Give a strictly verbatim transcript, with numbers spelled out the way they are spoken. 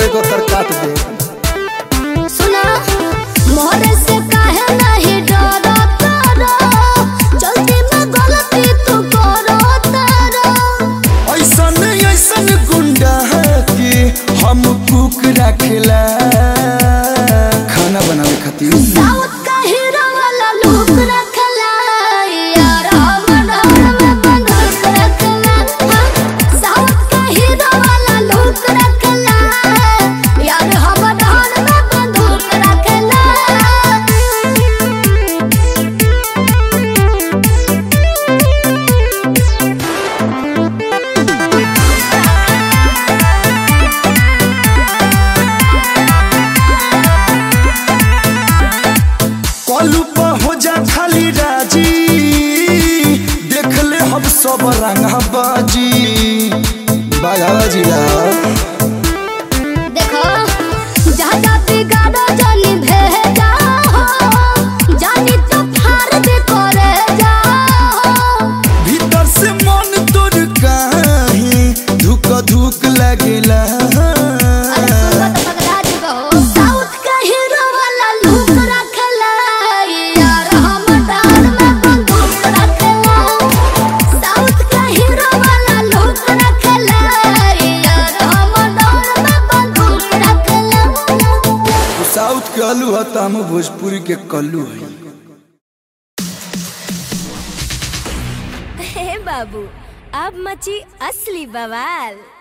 गोतर काट दे। सुना मोहरे से काहे नहीं डरता रो, जल्दी में गलती तू करो तारो। ऐसन ऐसन गुंडा के हम कुक रखला खाना बनावे खातिर। साउथ का हीरो वाला लुक रखला यार हमर में बंदूक रखला। साउथ का हीरो वाला लुक रखला यार हमर में बंदूक रखला। कलू पर हो जा खाली राजी, देख ले हम सब रंगा बाजी बागा जिला। देखो जहाँ जाती गाड़ा जानी भेजा हो, जानी तो फार दे करे जा हो। भीतर से मन तोड़ काहे धुक धुक लगेला। अरे सुन तो पगला जी हो। साउथ का हीरो वाला लुक रखला यार हमर डाल में बंदूक रखला। साउथ का हीरो वाला लुक रखला यार हमर डाल में बंदूक रखला। साउथ के आलू है तो हम भोजपुरी के कल्लू है। हे बाबू अब मची असली बवाल।